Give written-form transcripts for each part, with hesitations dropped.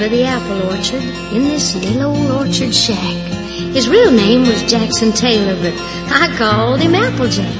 by the apple orchard in this little old orchard shack. His real name was Jackson Taylor, but I called him Applejack.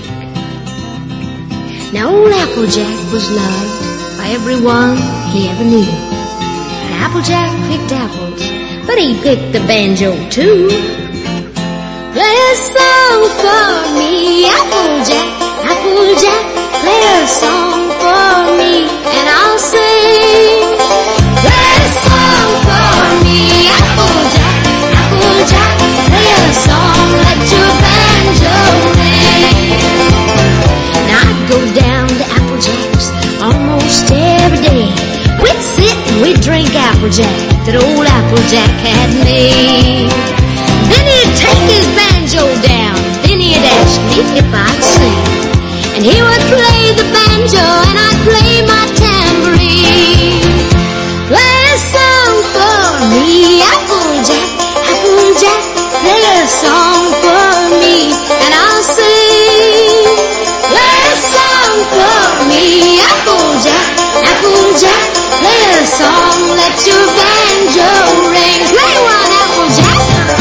Now old Applejack was loved by everyone he ever knew. And Applejack picked apples, but he picked the banjo too. Play a song for me, Applejack, Applejack. Play a song for me, and I'll sing. Play a song for me, Applejack, Applejack. Play a song, let your banjo ring. Now I'd go down to Applejack's almost every day. We'd sit and we'd drink Applejack that old Applejack had made. Then he'd take his banjo down, then he'd ask me if I'd sing. And he would play the banjo and I'd play my tambourine. Play a song for me, Applejack, Applejack. Play a song for me and I'll sing. Play a song for me, Applejack, Applejack. Play a song, let your banjo ring. Play one, Applejack.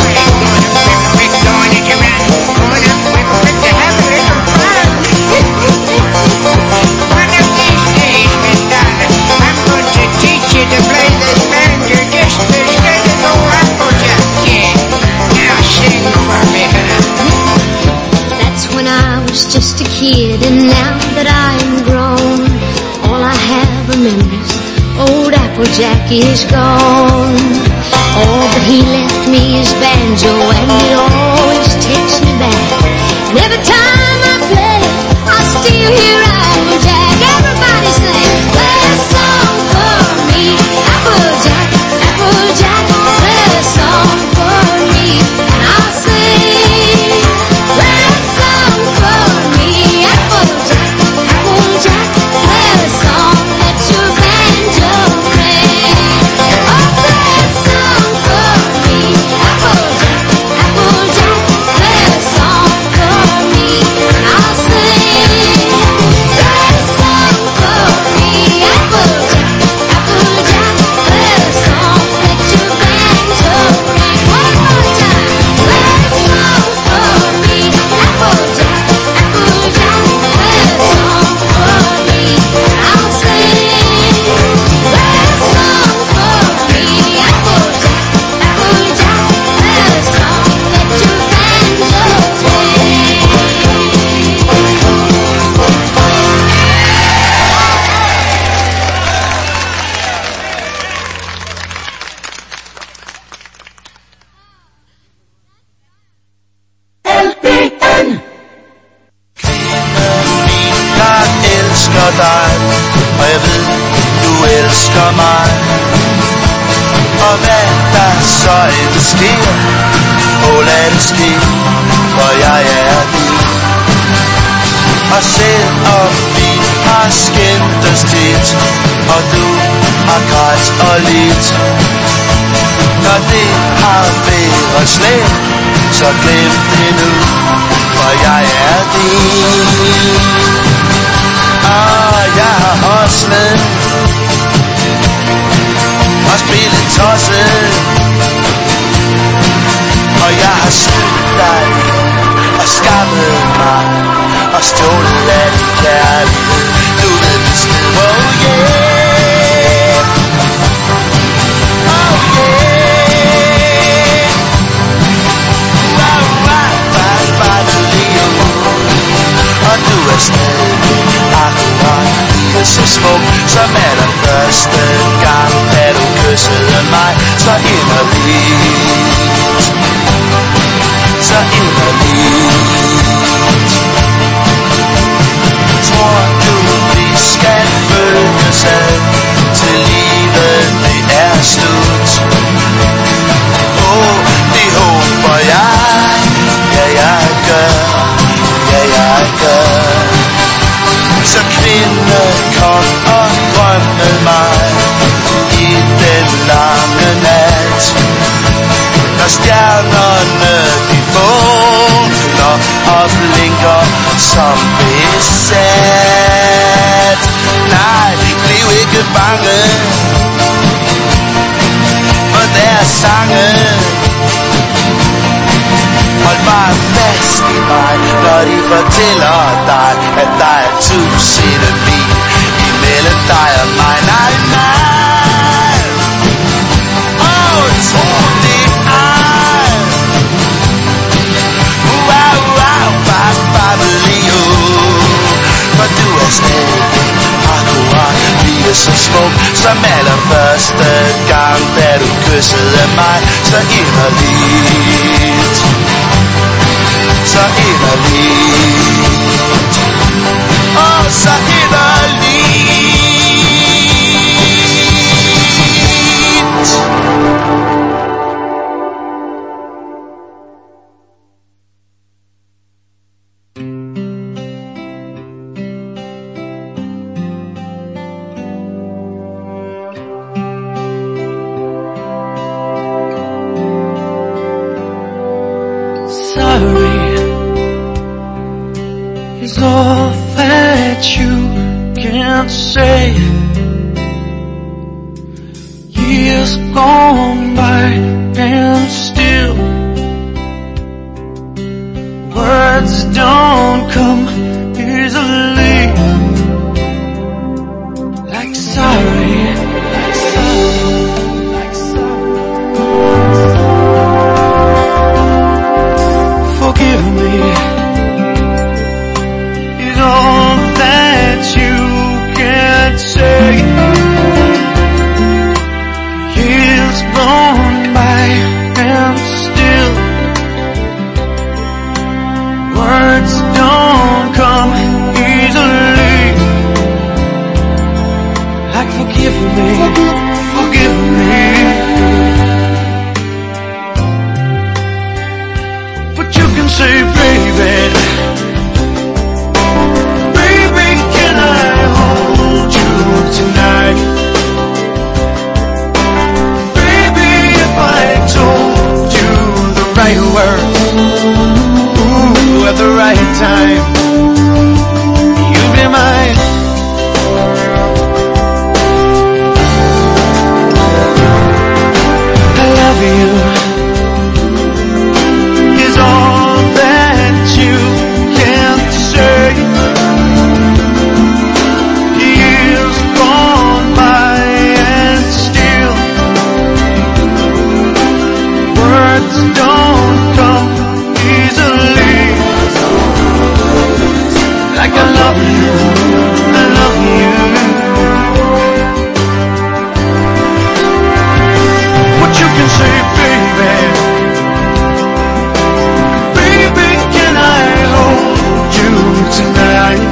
Just a kid, and now that I'm grown, all I have are memories. Old Applejack is gone. Oh, but he left me his banjo, and it always takes me back. And every time I play, I still hear Applejack. Everybody sing, play a song for me, Applejack, Applejack. Play a song for me, and I'll sing. Play a song for me, Applejack, Applejack. Play a song, let your banjo ring. Oh, play a song for me, Applejack, Applejack. Play a song for me, and I'll sing. Play a song for me, Applejack, Applejack. Play a song, let your banjo ring. One more time. Play a song for me, Applejack, Applejack. Play a song for me, and I'll sing. Play a song for me, Applejack, Applejack. Play a song, let your banjo ring. Jeg elsker dig, og jeg ved, du elsker mig. Og hvad der så end sker, lad det ske, for jeg er din. Og selvom vi har skændtes tit, og du har grædt og lidt, når det har været slemt, så glem det nu, for jeg er din. Og jeg har hostlet og spillet tosset, og jeg har snydt dig og skammet mig og stjålet af din kærlighed. Du ved besked, oh yeah, oh yeah. Og du er stadig akkurat lige så smuk som allerførste gang, da du kyssede mig så inderligt, så inderligt. Tror du vi skal følges ad til livet det er slut? Åh, det håber jeg, ja jeg gør, ja jeg gør. Så kvinde, kom og drøm med mig i den lange nat. Når stjernerne de vågner og blinker som besat. Nej, bliv ikke bange. fortæller dig, at der er tusind mil imellem dig og mig. Nej, nej. Tro det ej. Wow, wow, babalio. For du er stadig akkurat lige så smuk som allerførste gang, da du kyssede mig så inderligt. Så inderligt. Så inderligt. Sorry is all that you can say. Years gone by and still words don't come easily. Like sorry, like sorry, like sorry. Forgive me is all that you can say. Years gone by and still words don't come easily. Like forgive me, forgive me. But you can say, baby, baby, can I hold you tonight? Baby, if I told you the right words, ooh, at the right time, you'd be mine. I love you. Is all that you can say. Years gone by and still words don't come easily. Like I love you, I love you. What you can say, baby. Baby, can I hold you tonight?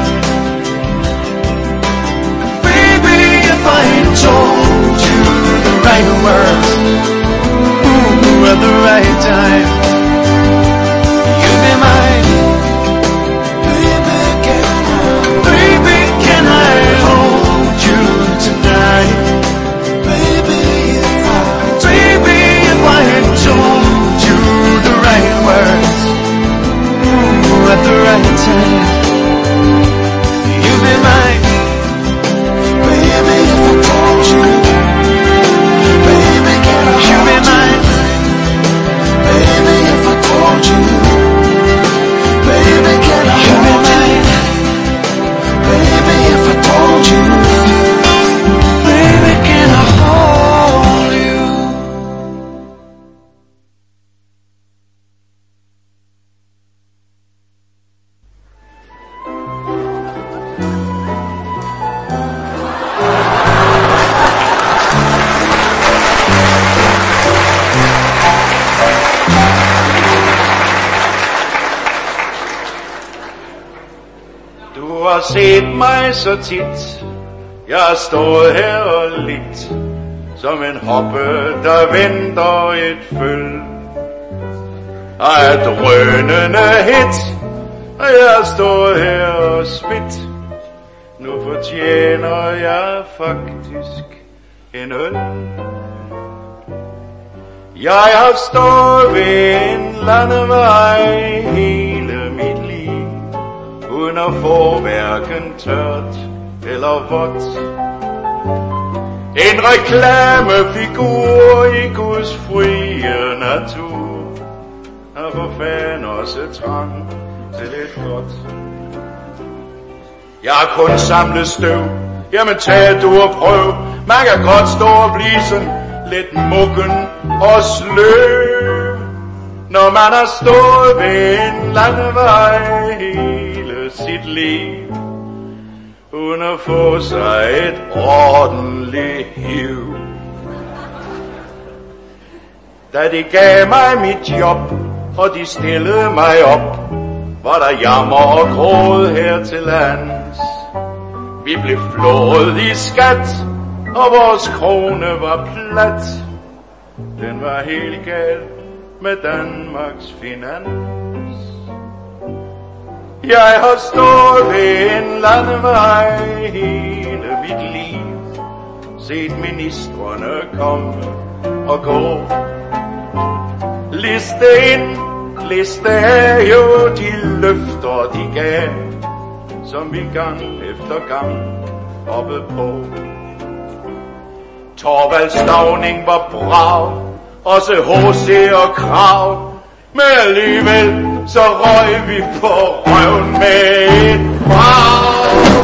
Baby, if I told you the right words, ooh, at the right time, you'd be mine. Baby, can I hold you tonight? Baby, if I told you the right words, ooh, at the right time, you'd be mine. Baby, if I told you, baby, can I hold you? You'd be mine. Baby, if I told you, baby, can I hold you? Baby, if I told you, baby, can I hold you? Du har set mig så tit, jeg har stået her og lidt, som en hoppe, der venter et føl. Af et drønende hit, og jeg har stået her og smidt. Nu fortjener jeg faktisk en øl. Jeg har stået ved en landevej hele mit liv, uden at få hverken tørt eller vådt. En reklamefigur i Guds frie natur, og for fanden også trang til lidt godt. Jeg har kun samlet støv. Jamen tag du og prøv. Man kan godt stå og blive sådan lidt muggen og sløv, når man har stået ved en landevej hele sit liv, uden at få sig et ordentligt hiv. Da de gav mig mit job, og de stillede mig op, var der jammer og gråd her til lands. Vi blev flået i skat, og vores krone var plat. Den var helt gal med Danmarks finans. Jeg har stået ved en landevej hele mit liv, set ministrene komme og gå. Liste ind, liste af, jo de løfter de gav, som vi gang efter gang hoppede på. Thorvald Stauning var brav, også H.C. og Krav, men alligevel så røg vi på røven med et brag.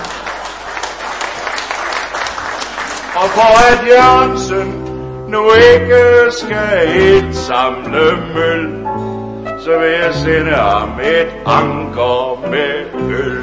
Og for at Jørgensen nu ikke skal et samle møl, så vil jeg sende ham et anker med øl.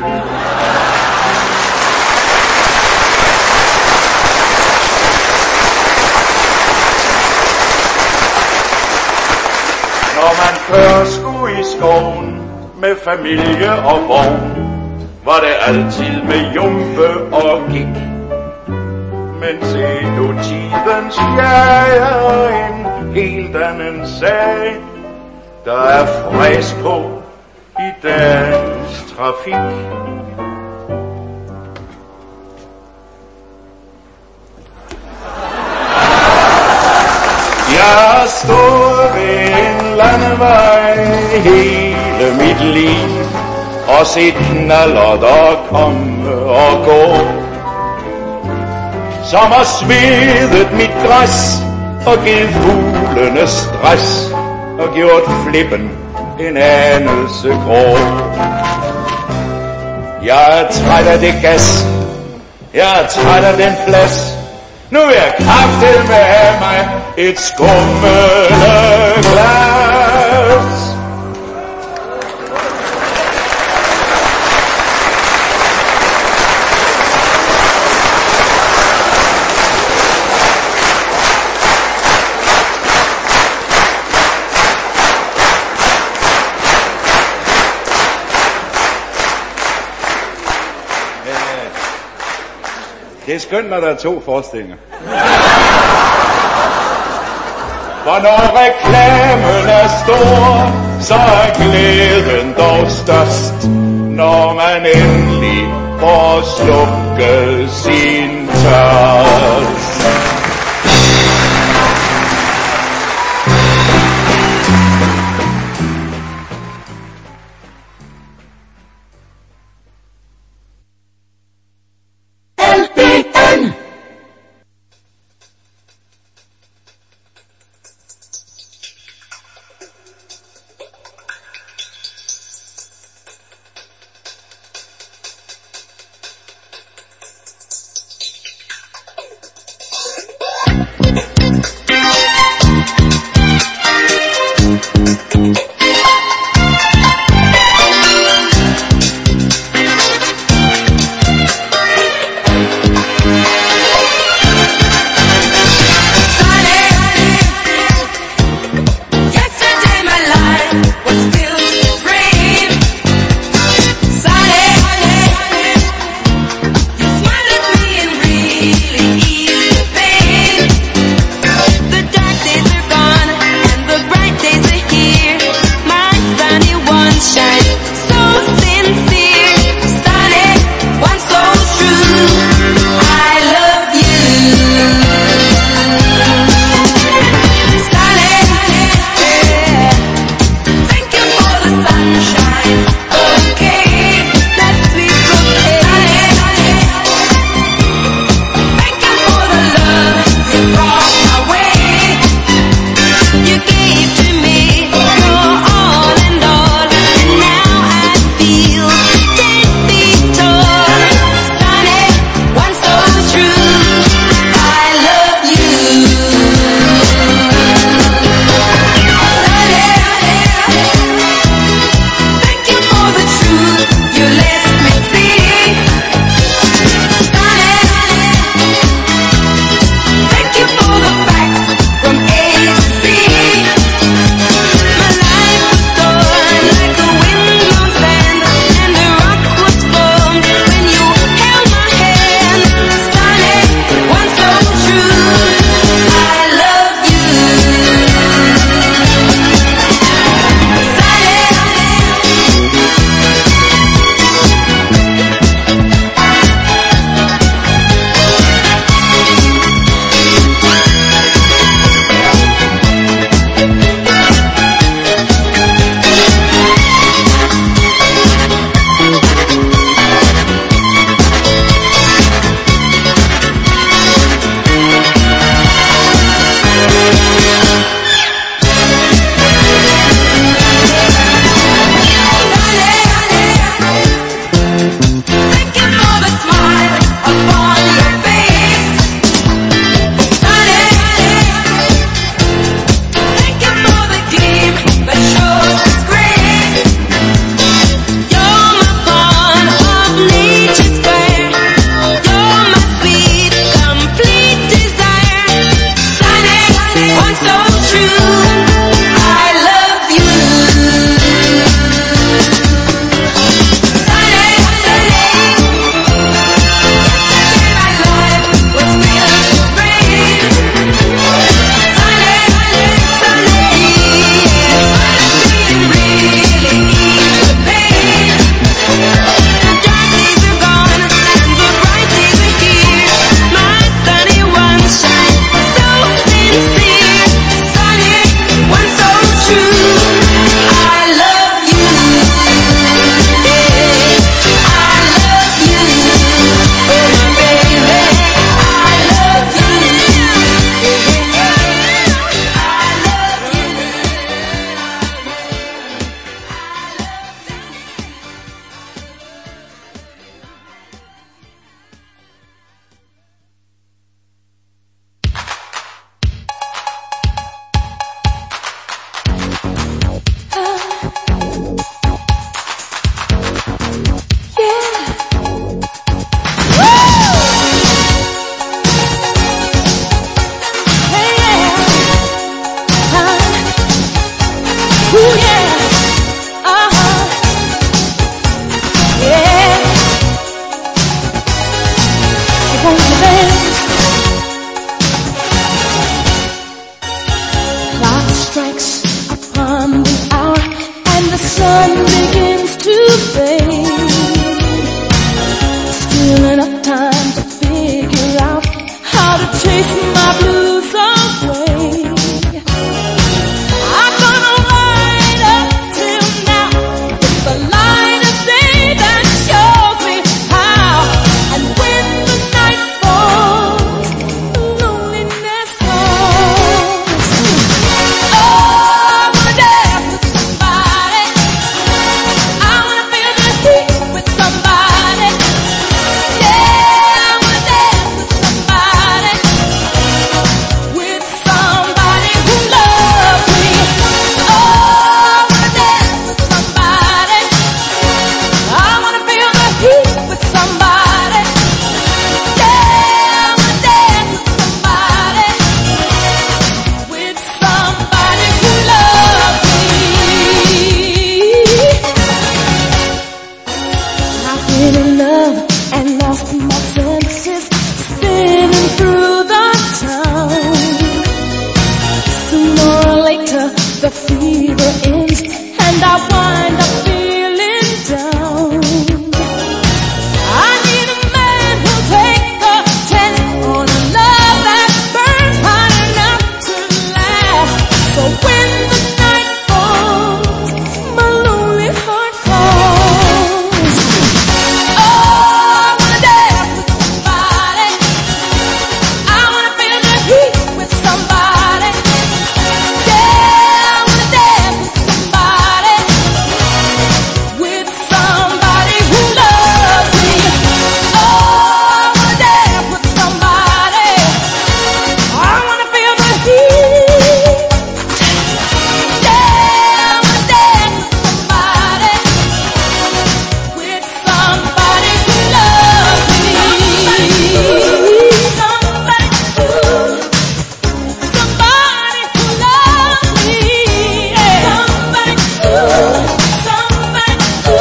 Når man før skulle i skoven med familie og vogn, var det altid med jumpe og gik. Men se nu tidens jeg er en helt anden sag. Der er fræs på i dagens trafik. Jeg har stået ved en landevej hele mit liv, og set knallerter komme og gå, som har svedet mit græs og givet fuglene stress og gjort flippen en anelse grå. Jeg er træt af det gas, jeg er træt af den plads. Nu vil jeg kraftedeme have mig et skummeleglas. Det er skønt, når der er 2 forestillinger. For når reklamen er stor, så er glæden dog størst, når man endelig får slukket sin tørst. won't you dance? Clock strikes upon the hour and the sun begins to fade. Still enough time to figure out how to chase my blues away. I'm gonna ride up till now with the light of day that shows me how. And when the night falls, loneliness falls. Oh, I wanna dance with somebody. I wanna feel the heat with somebody. Yeah, I wanna dance with somebody. With somebody who loves me. Oh, I wanna dance with somebody. I wanna feel the heat with somebody. Yeah, I wanna dance with somebody. With somebody who loves me. I've been in love and lost my senses, spinning through the town. Sooner or later, the fever ends, and I wind up feeling down. I need a man who'll take a chance on a love that burns hot enough to last. So when the night falls, my lonely heart calls. Oh, I wanna dance with somebody. I wanna feel the heat with somebody. Yeah, I wanna dance with somebody. With somebody who loves me. Oh, I wanna dance with somebody. I wanna feel the heat. Yeah, I wanna dance with somebody. With somebody who loves me. Somebody who loves me. Yeah. Somebody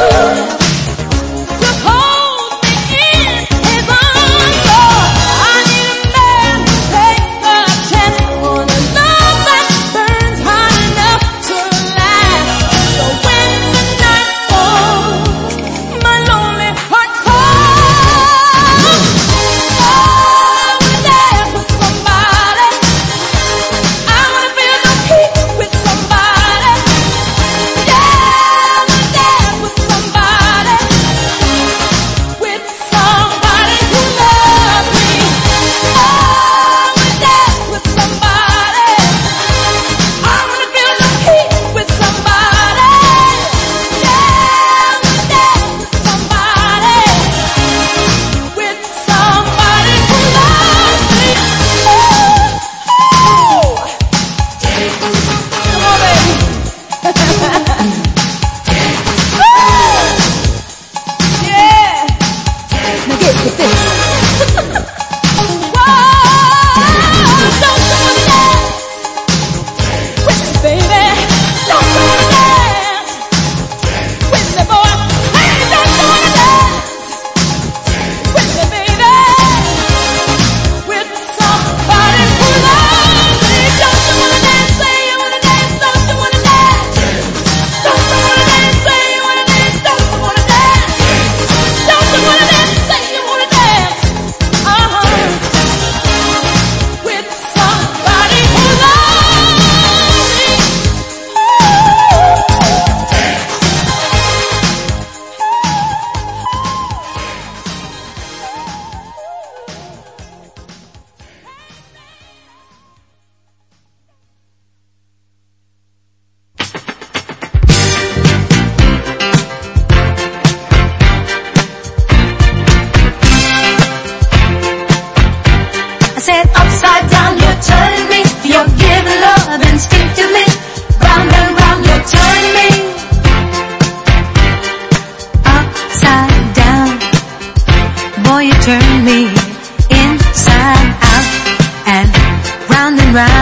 just hold me in his arms. Oh, I need a man to take a chance on a love that burns hot enough to last. So when the night falls, my lonely heart calls. Oh, I wanna dance with somebody. I wanna feel the heat with somebody. Yeah, I wanna dance with somebody. With somebody who loves me. Oh, I wanna dance with somebody. I wanna feel the heat with somebody. Yeah, I wanna dance with somebody. With somebody who loves me. Oh, come on, baby. Yeah. Now get with this. Whoa, don't you wanna dance with me, baby? Don't you wanna dance with me, boy? Hey, don't you wanna dance with me, baby? With somebody who loves me. Don't you wanna dance? Say you wanna dance. Don't you wanna dance? Don't you wanna dance? Say you wanna dance. Don't you wanna dance? Don't you wanna dance? Say you wanna dance. With somebody who loves me. I said upside down, you're turning me. You're giving love instinctively. Round and round, you're turning me. Upside down, boy, you turn me inside out and round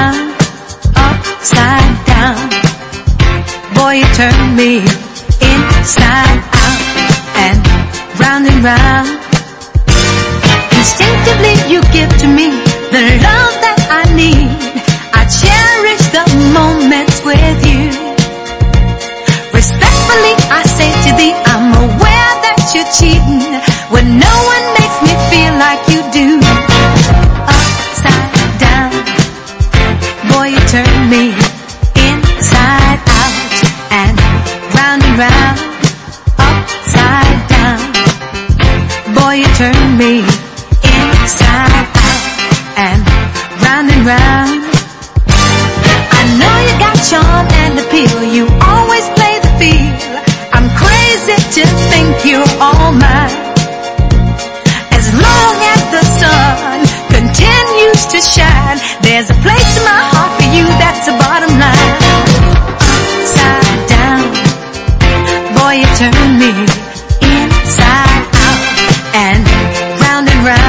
upside down. Boy, you turn me inside out and round instinctively. you give to me the love that I need. I cherish the moments with you. Respectfully, I say to thee, I'm aware that you're cheating when no one makes me feel like you do. Upside down, boy, you turn me inside out and round and round. Upside down, boy, you turn me inside out and round. I know you got charm and appeal, you always play the field. I'm crazy to think you're all mine. As long as the sun continues to shine, there's a place in my heart for you, that's the bottom line. Upside down, boy, you turn me inside out and round.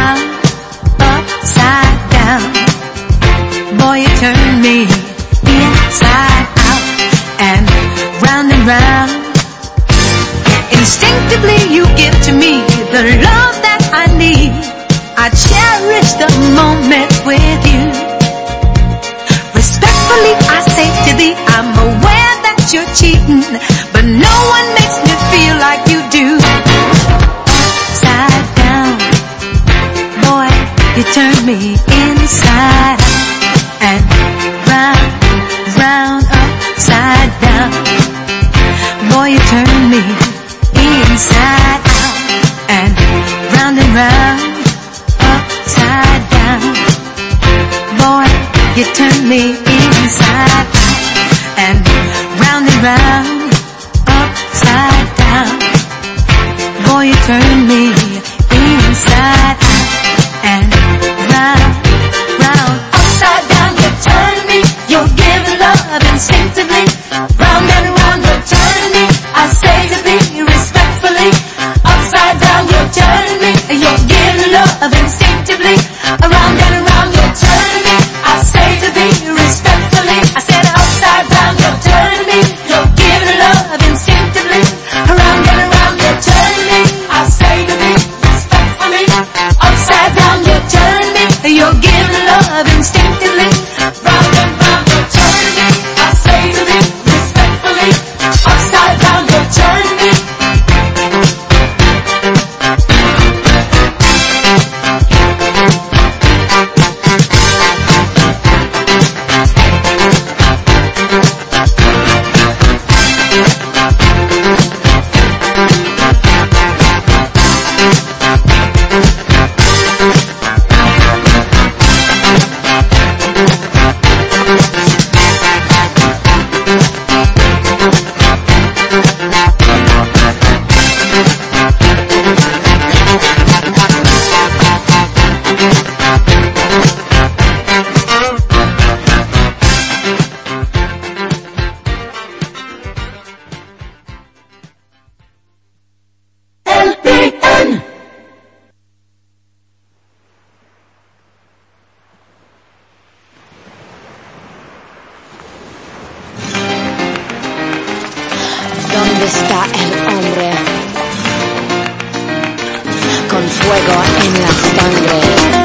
Upside down, boy, you turn me inside out and round. Instinctively you give to me the love that I need. I cherish the moments with you. Respectfully I say to thee, I'm aware that you're cheating, but no one makes me feel like you do. Upside down, boy, you turn me inside and round. Upside down, boy, you turn me inside out and round. Upside down, boy, you turn me inside out and round. Upside down, boy, you turn me inside out and round. Upside down, you turn me, you're giving love instinctively. Round and round, you're turning me, I say to thee respectfully. Upside down, you're turning me, you're giving love instinctively. Around and around, you're turning me, I say to thee respectfully. I said upside down, you're turning me, you're giving love instinctively. Around and around, you're turning me, I say to thee respectfully. Upside down, you're turning me, you're giving love instinctively. Round and round, you're turning me, I say to thee respectfully. Upside down, you're turning me. ¿Dónde está el hombre? Con fuego en la sangre.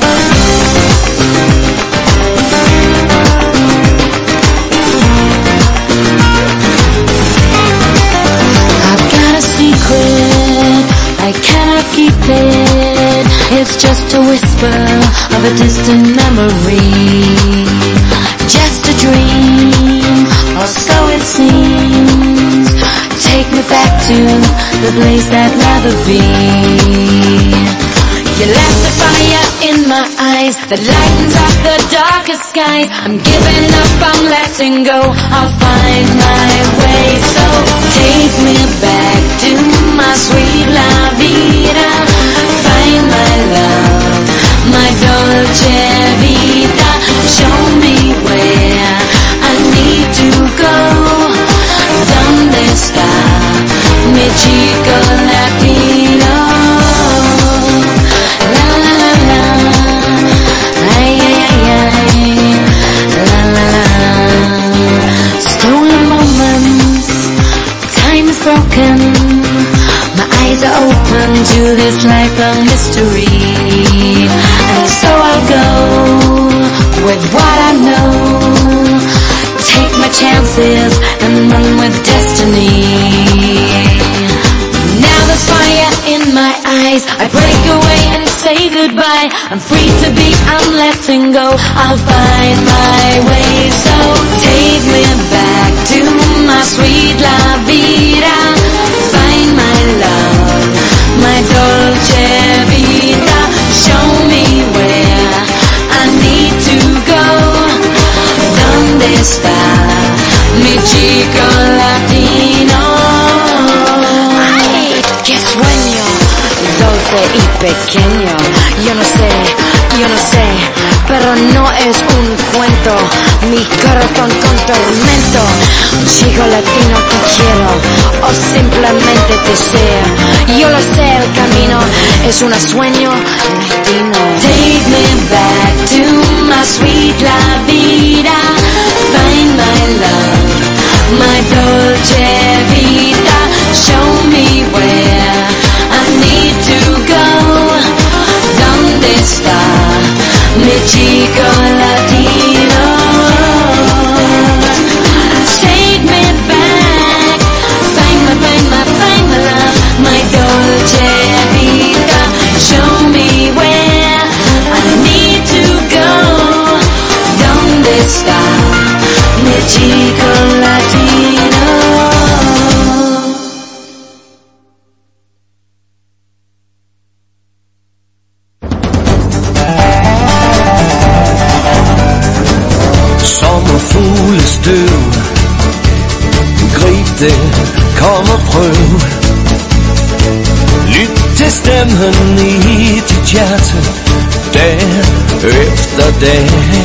I've got a secret, I cannot keep it. It's just a whisper of a distant memory. Just a dream, or so it seems. Take me back to the place I'd rather be. You left the fire in my eyes that lightens up the darkest skies. I'm giving up, I'm letting go, I'll find my way. So take me back to my sweet La Vida. Find my love, my dolce vita. Show me where I need to go. ¿Dónde está mi chico latino? La la la la, ay ay ay ay, la la la. Stolen moments, time is broken. My eyes are open to this life of mystery, and so I goodbye. I'm free to be, I'm letting go. I'll find my way, so take me back to my sweet la vida. Find my love, my dolce vita. Show me where I need to go. ¿Dónde está mi chico latino? Ay, qué sueño dulce y pequeño. Yo no sé, pero no es un cuento. Mi corazón con tormento. Un chico latino que quiero, o simplemente deseo. Yo lo sé, el camino es un sueño latino. Take me back to my sweet la vida. Find my love, my dolce vita. Show me where I need to go. ¿Dónde está mi chico latino? Take me back. Find my love, my dolce vita. Show me where I need to go. ¿Dónde está mi chico latino? Sommerfuglestøv, grib det, kom og prøv. Lyt til stemmen i dit hjerte, dag efter dag.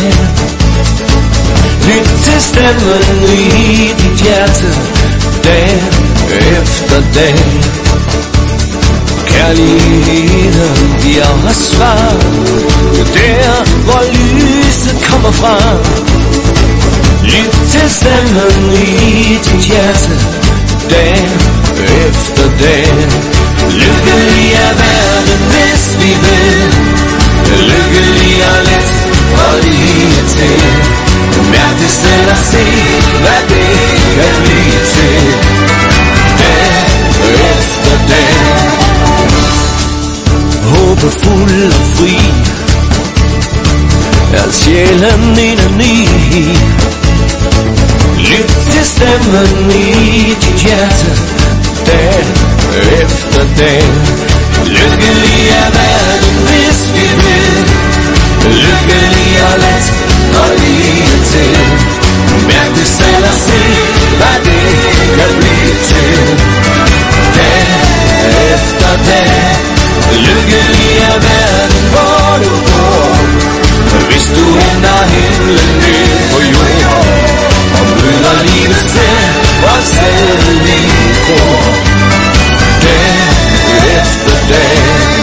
Lyt til stemmen i dit hjerte, dag efter dag. Kærligheden giver os svar, der hvor lyset kommer fra. Lyt til stemmen i dit hjerte, dag efter dag. Lykkelig er verden, hvis vi vil. Lykkelig og let og lige til. Mærk det selv og se, hvad det kan blive til. Dag efter dag. Håbefuld og fri, er sjælen indeni. Lyt til stemmen i dit hjerte, dag efter dag. Lykkelig er verden, hvis vi vil. Lykkelig og let og lige til. Mærk det selv og se, hvad det kan blive til. Dag efter dag. Lykkelig er verden, hvor du bor. Hvis du ender himlen ned på jord og møder livet selv og selv lige går. Dag efter dag.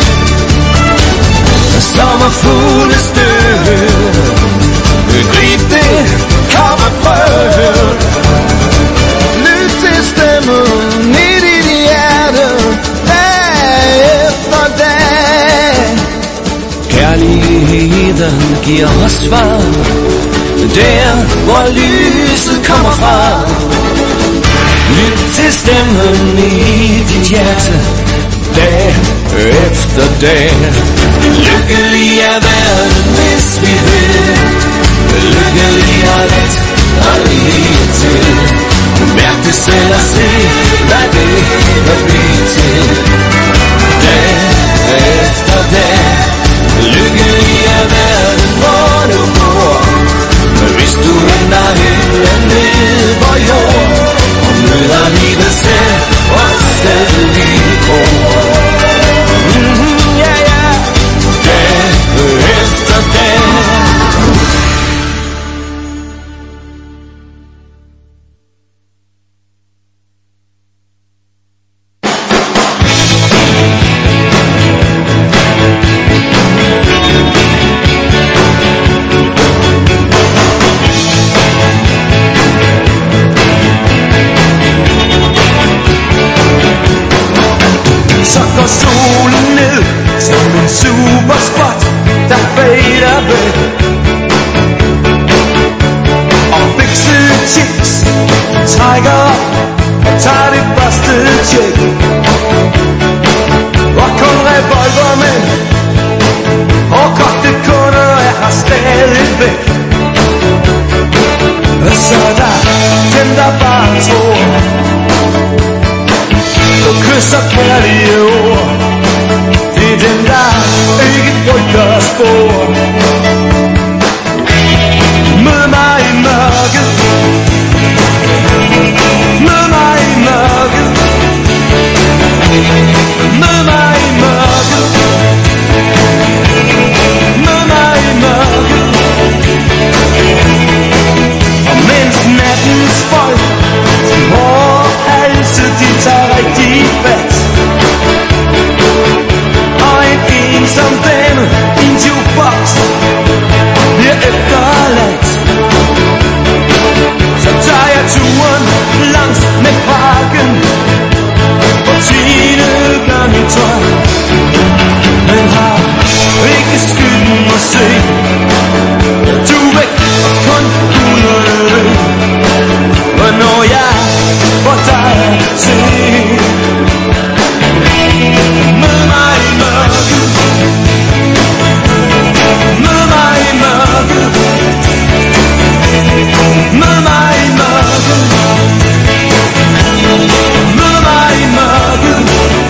Sommerfuglestøv, grib det, kom og prøv. Lyt til stemmen i dit hjerte, dag efter dag. Kærligheden giver os svar, der hvor lyset kommer fra. Lyt til stemmen i dit hjerte, dag efter dag. Lykkelig er verden, hvis vi vil. Lykkelig og let og lige til. Mærk det selv og se, hvad det kan blive til. Dag efter dag. Lykkelig er verden, hvor du bor. Hvis du ender himlen ned på jord og møder livet selv og selv lige går. Ja, ja. Dag efter dag. spor. Mød mig i mørket. Mød mig i mørket. Mød mig i mørket. Mød mig i mørket. Og mens nattens folk, de hårde halse, de tager rigtig fat, og en ensom dame i en jukebox bliver efterladt, så tager jeg turen langs med parken, hvor Tine gør mit tøj, men har ikke skylden at se. Du er væk og kun guderne, hvornår jeg får dig at se. Mød mig i mørket. Mød mig i mørket. Mød mig i mørket. Mød mig i mørket.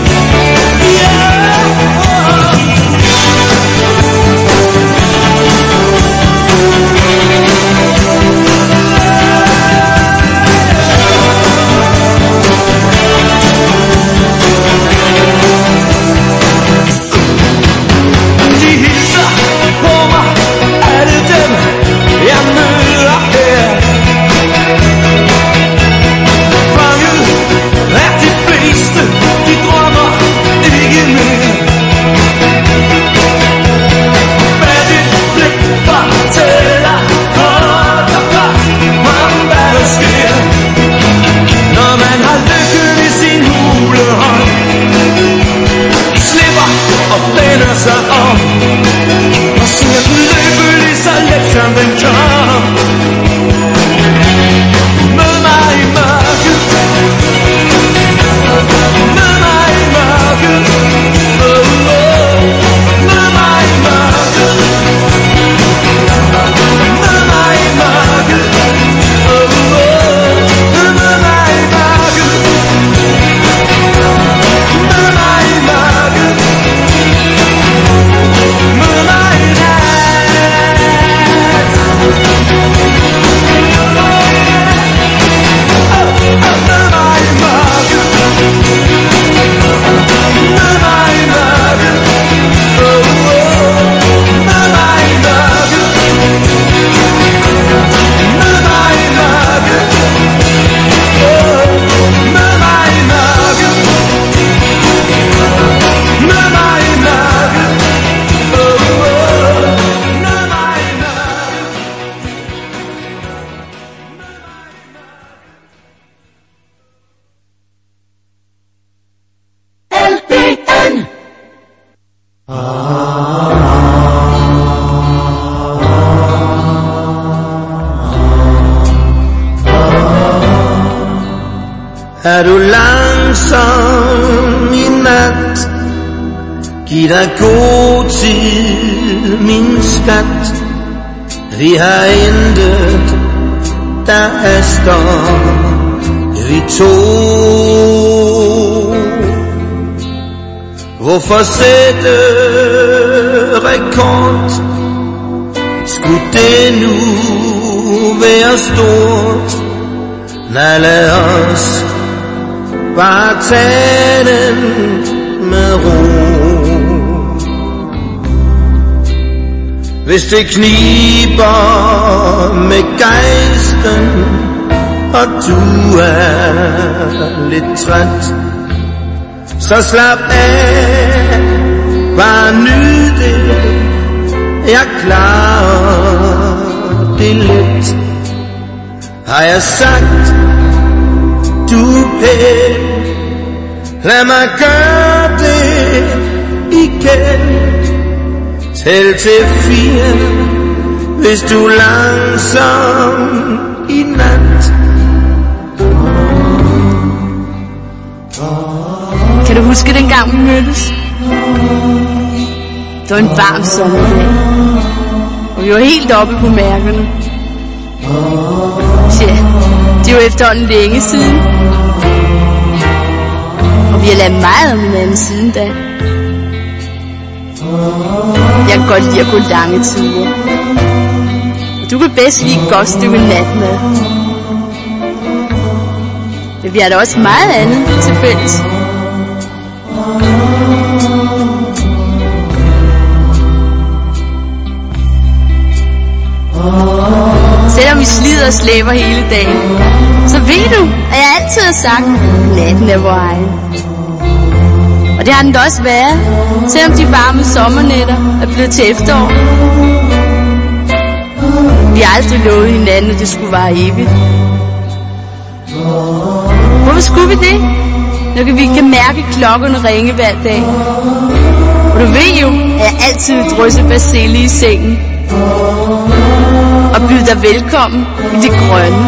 Er du langsom i nat? Giv dig god tid, min skat. Vi har intet, der haster, vi to. Hvorfor sætte rekord? Skulle det nu være stort? Nej, lad os bare tage den med ro. Hvis det kniber med gejsten, og du er lidt træt, så slap af, bare nyd det, jeg klarer det lidt. Har jeg sagt, du er pæn, lad mig gøre det igen. Tæl til 4, hvis du er langsom i nat. Kan du huske dengang vi mødtes? Det var en varm sommerdag, og vi var helt oppe på mærkerne. Tja, det var efterhånden længe siden, og vi har lavet meget om hinanden siden da. Jeg kan godt lide at gå lange ture. Og du kan bedst lide et godt stykke natmad. Men vi har da også meget andet til fælles. Selvom vi slider og slæber hele dagen, så ved du, at jeg altid har sagt, natten er vor egen. Og det har den da også været, selvom de varme sommernætter er blevet til efterår. Vi har aldrig lovet hinanden, at det skulle vare evigt. Hvorfor skulle vi det, når vi kan mærke klokkerne ringe hver dag? Og du ved jo, at jeg altid vil drysse persille i sengen og byde dig velkommen i det grønne.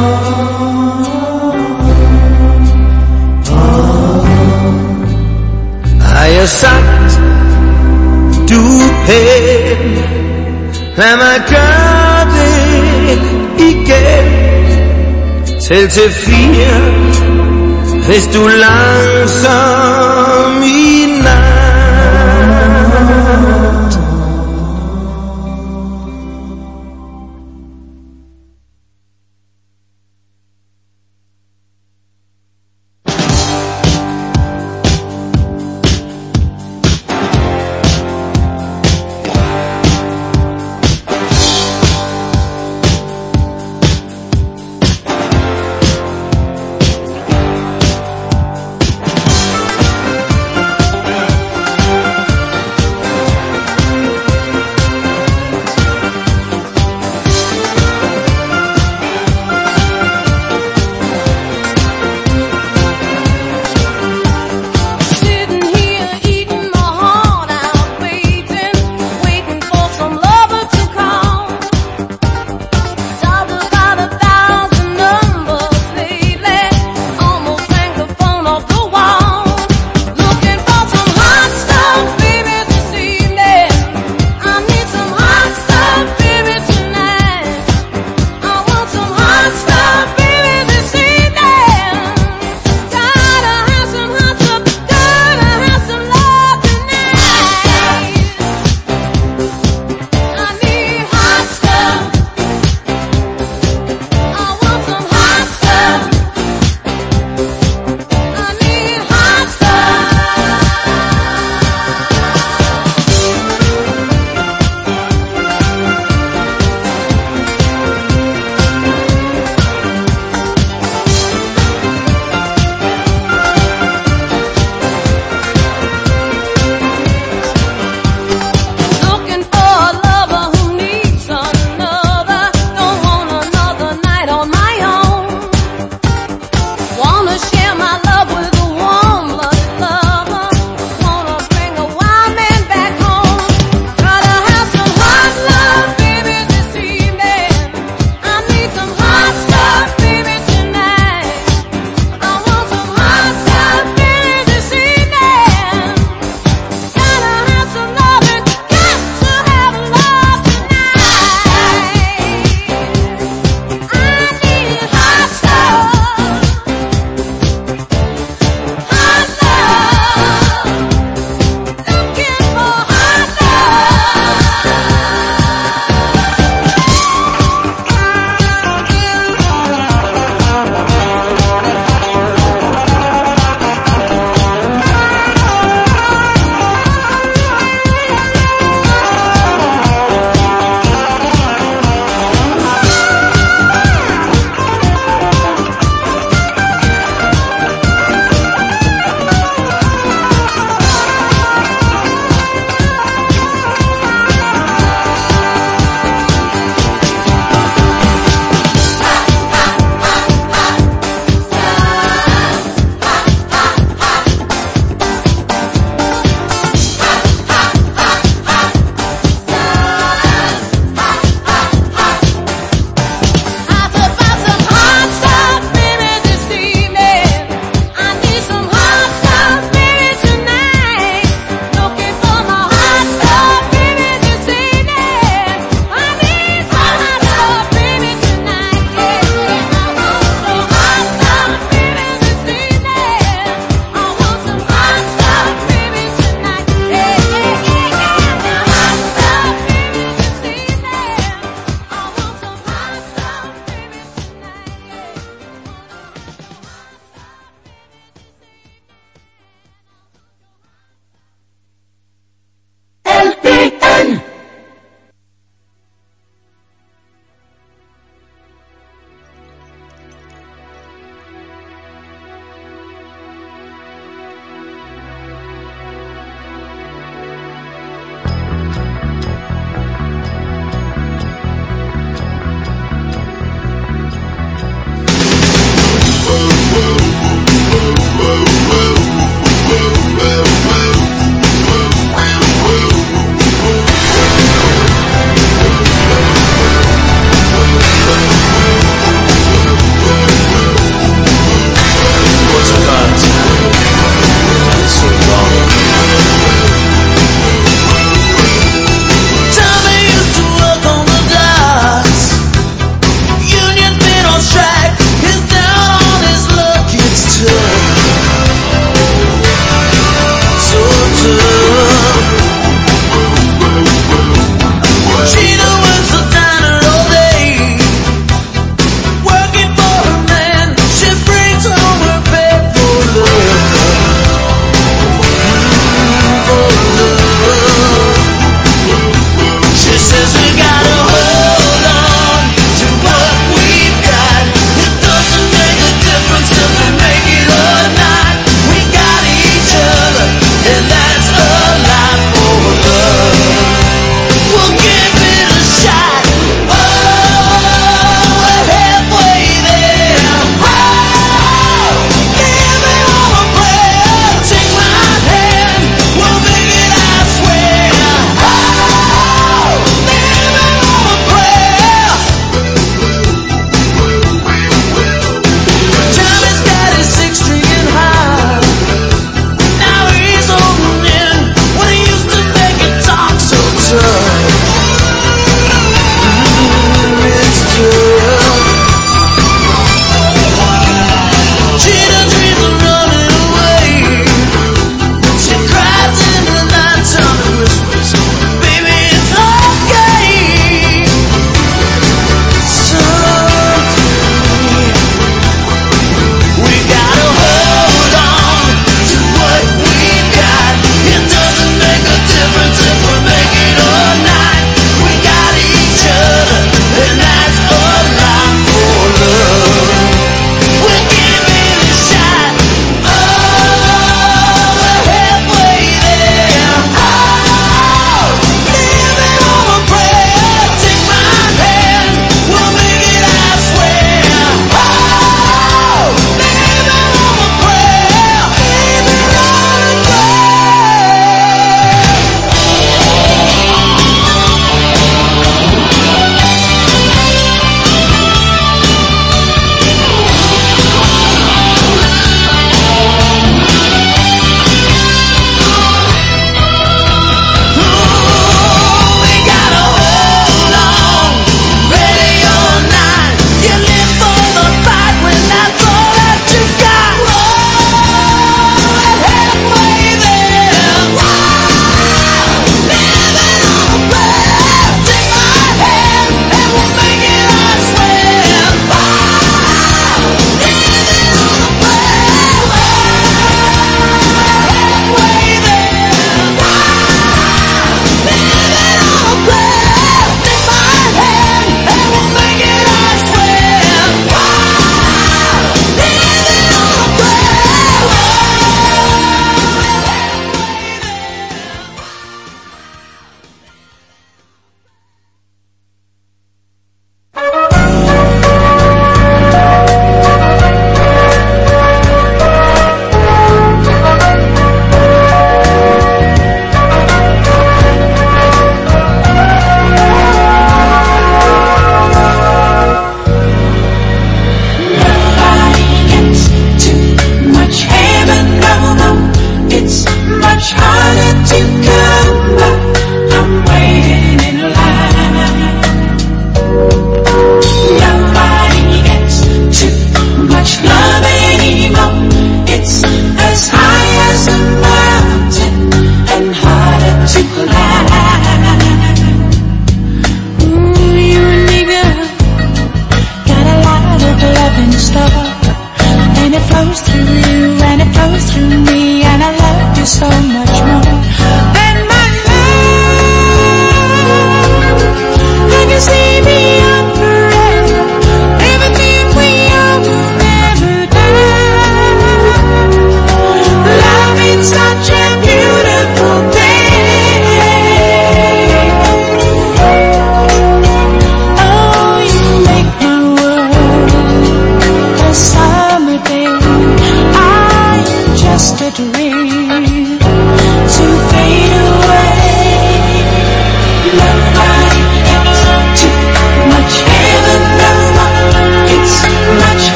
Har jeg sagt, du er pæn, lad mig gøre det igen. Tæl til 4, hvis du er langsom i nat.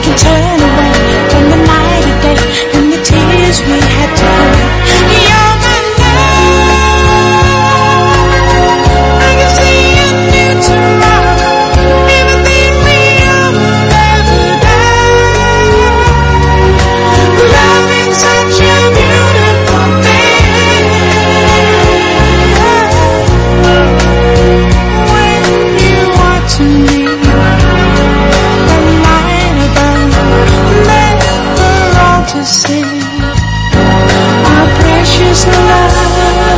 can turn away from the night of day and the tears we had to cry. You're my love. I can see a new tomorrow. Everything we are will never die. Loving such a beautiful thing. When you are to me, the light above, never all to see. Our precious love,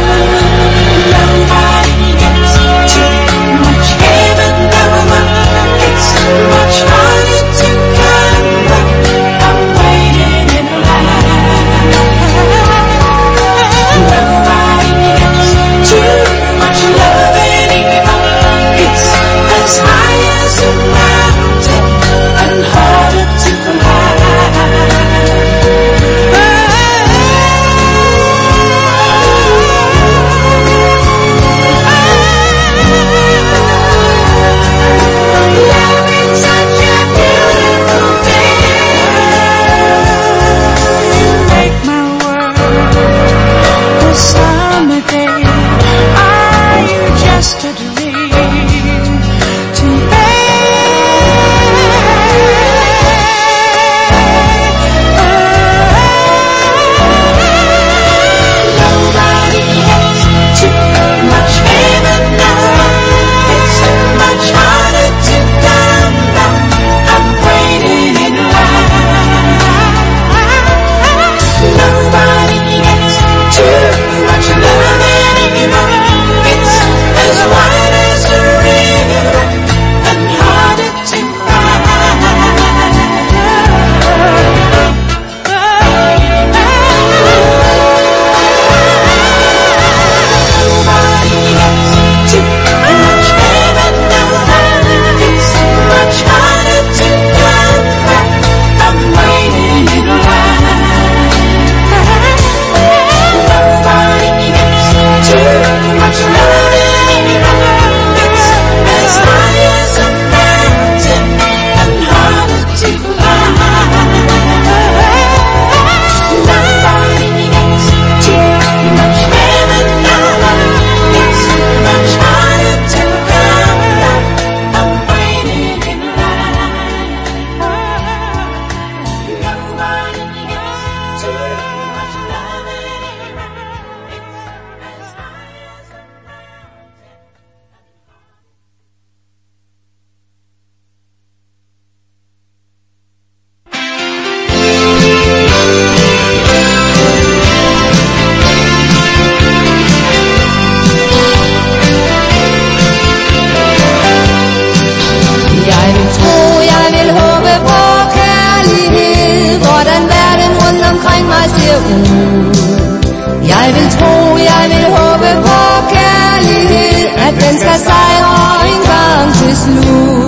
nobody gets too much heaven over. It's much harder to come back. I'm waiting in line. Nobody gets too much love anymore. It's as high as a mountain and harder to climb. Loving such a beautiful thing. You make my world a summer day. Are you just a dream to Nobody gets too much heaven now. It's much harder to come back. I'm waiting in line. Nobody gets too much love anymore. It's as wide as a river and harder to Nobody gets too much heaven now. It's much harder to come back. I'm waiting in line. Nobody gets too much love anymore. It's as high as a mountain and harder to climb. Nobody gets too much heaven now. It's much harder to come back. I'm waiting in line. Nobody gets too much love anymore. It's as high as a mountain. Jeg vil tro, jeg vil håbe på kærlighed, hvordan verden rundt omkring mig ser ud. Jeg vil tro, jeg vil håbe på kærlighed, at den skal sejre en gang til slut.